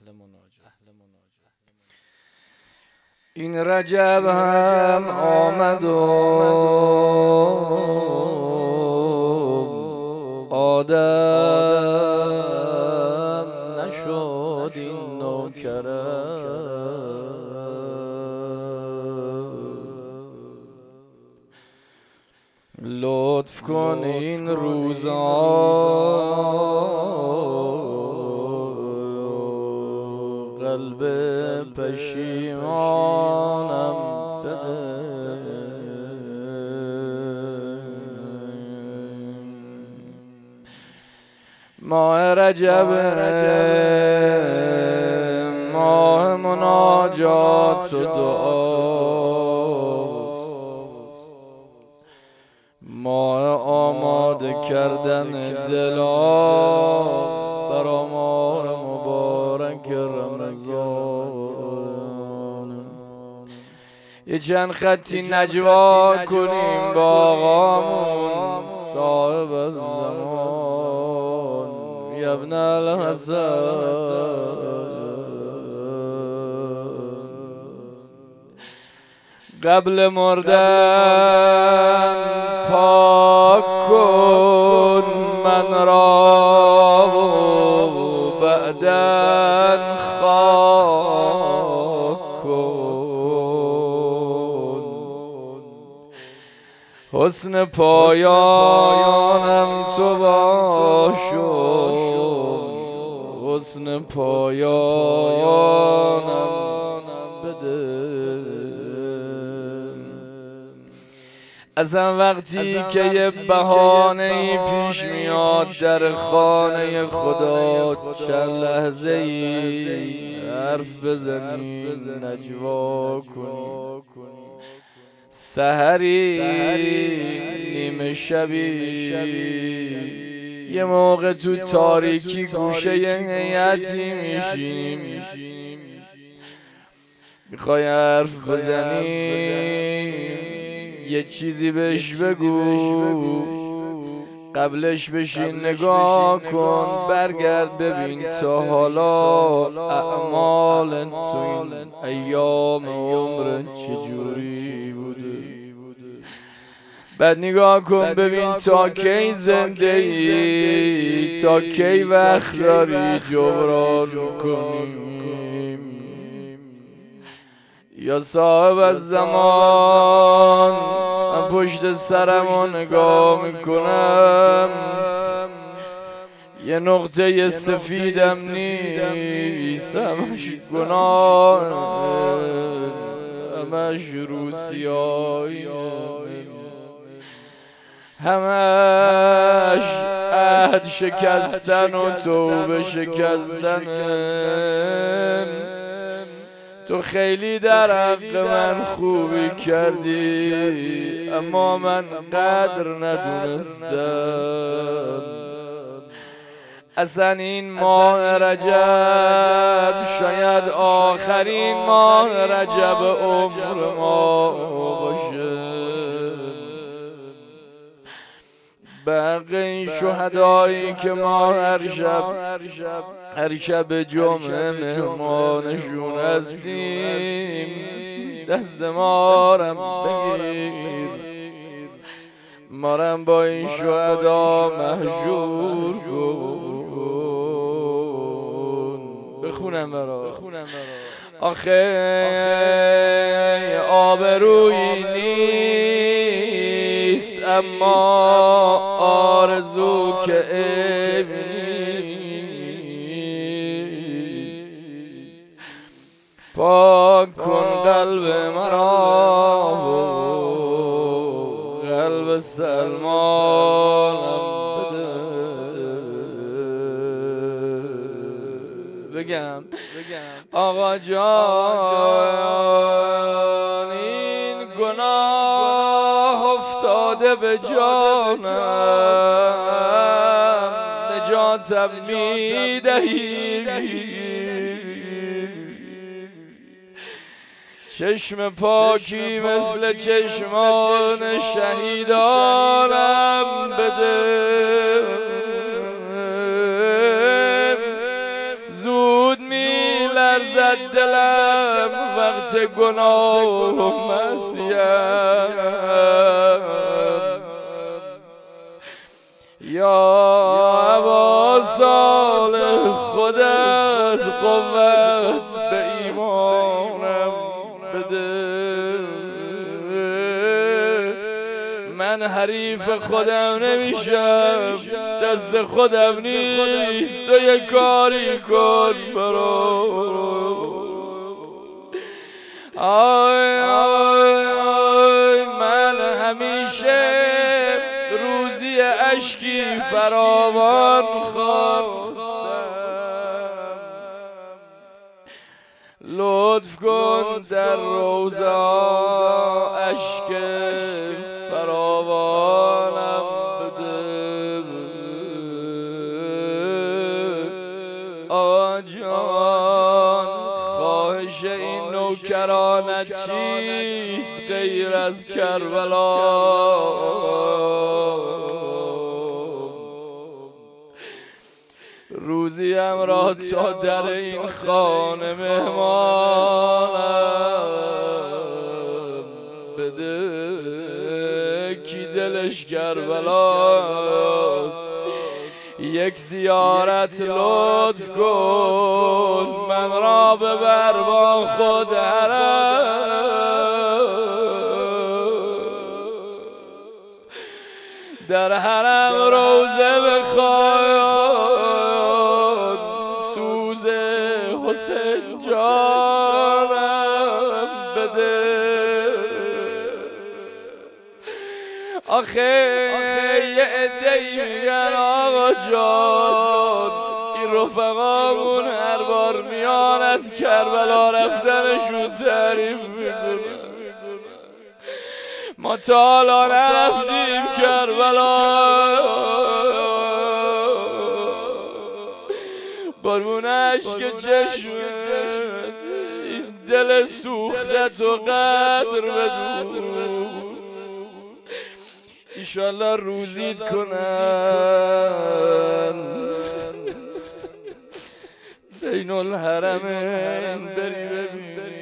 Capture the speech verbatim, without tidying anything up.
این رجب هم آمد و آدم نشد این نوکرم. لطف کن این روزا قلب پشیمانم بده. ماه رجب ماه مناجات و دعاست، ماه آماده کردن دلا برا ماه مبارک رمضان. یه چند خطی نجوا کنیم با آقامون صاحب الزمان یا ابن الحسن. قبل مردن پاک کن من را و بعدن خاک کن. حسن پایانم تو باشو، حسن پایانم بده. اصلا وقتی که یه بهانه‌ای پیش میاد در خانه خدا چند لحظه ای حرف بزنی، نجوا کنی، سحری نیمه شبی یه موقع تو تاریکی گوشه هیئتی میشینی، میخوای حرف بزنی یه چیزی بهش بگو، قبلش بشین نگاه کن، برگرد ببین تا حالا اعمال تو این ایام عمر چجوری بوده. بعد نگاه کن ببین تا کی زنده ای، تا کی وقت داری جبران کنی. یا صاحب الزمان من پشت سرمو نگاه میکنم، یه نقطه سفیدم نیست، همش گناه، همش روسیایی، همش عهد شکستن و توبه شکستن. تو خیلی در حق من خوبی کردی اما من قدر ندونستم. اصلا این ماه رجب شاید آخرین ماه رجب عمر ما باشه. بقیه شهدایی که ما هر شب هر شب جمعه مهمانشون هستیم دست مارم بگیر، مارم با این شهدا محشور کن. بخونم برا آخه آبرویی نیست اما آرزو که پاک کن قلب مرا و قلب سلمانم بده. بگم آقا جان این گناه افتاده به جانم، نجاتم میدهی. چشم پاکی مثل چشمان شهیدانم بده. زود می لرزد دلم وقت گناه و معصیت. یا ابا صالح خود از قوت به ایمانم بده، من حریف خودم نمیشم، دست خودم نیست، تو یه کاری کن برو. آی آی آی من همیشه روزی اشکی فراوان خواستم، لطف کن در روزا اشک فراوانم بده. آقا جان خواهش این نوکرانت چیست غیر از کربلا؟ روزیم را تا در این خانه مهمانم بده، کی دلش کربلاست یک زیارت لطف کن، من را ببر با خود حرم، در حرم روزه بخواد سوز حسین جانم بده. آخه یه عده‌ای میگن آقا جان این رفقامون هر بار میان از کربلا رفتنشون تعریف میکنن، ما تا حالا نرفتیم کربلا، قربون عشق چشمت این دل سوخته تو قدر بدون، ایشالله روزید کنن بین الحرمین بری ببین